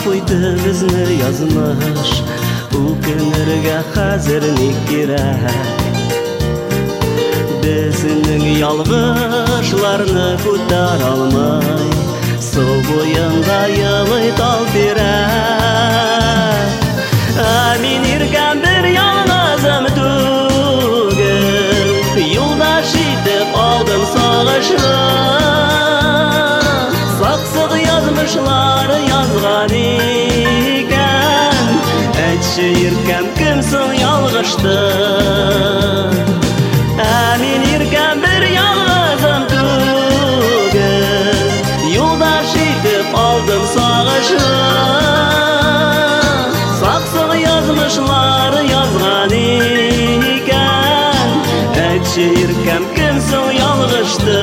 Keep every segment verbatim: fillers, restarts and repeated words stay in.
қойды бізні язмыш, өкінерге қазір не керек? Біздің ялғышларны көтер алмай, сол бойында елай тал берек. Мен еркем бір ялғызым түгіл, юлда жетіп алдым сағышты. Сақсық язмышлар язған екен, әйтші еркем кімсің ялғышты? Мен еркем бір ялғызым түгіл, юлда жетіп алдым сағышты. Сақсық язмышлар язған екен, әйтші еркем кімсің ялғышты?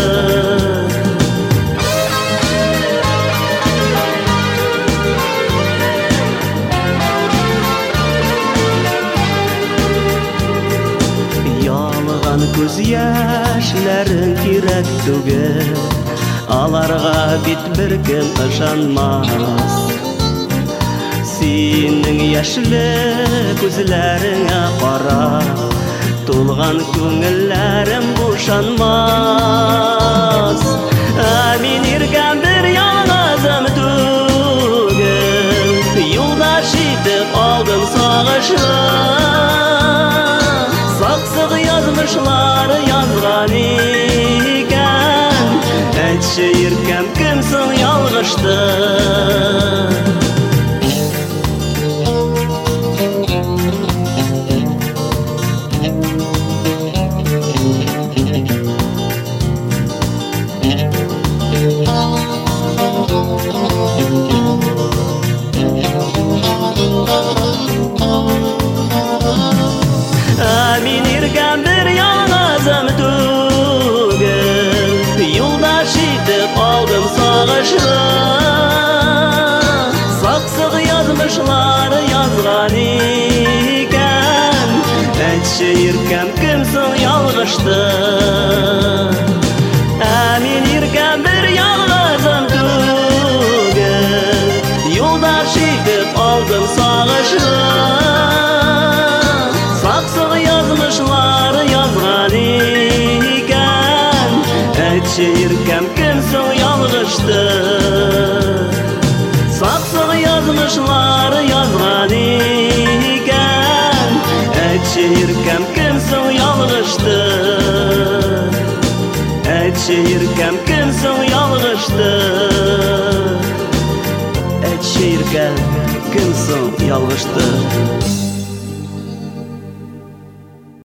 Көз яшьләрің кирәк түгел, аларға бит беркем ышанмас. Синең яшьле күзләреңә карап, тулган күңелләрем бушанмас. Мин иркәм бер ялгызым түгел, юлда җитеп алдым сагышны. Сақсық язмышлар язған екен, әйтші еркем кімсің ялғышты? Мен еркем бір ялғызым түгіл, юлда жетіп алдым сағышты. Сақсық язмышлар язған екен, әйтші еркем кімсің ялғышты? Мен еркем бір ялғызым түгіл, юлда жетіп алдым сағышты. Сақсық язмышлар язған екен, әйтші еркем кімсің ялғышты? Сақсық язмышлар язған екен, әйтші еркем кімсің ялғышты? Әйтші еркем кімсің ялғышты? Әйтші еркем кімсің ялғышты?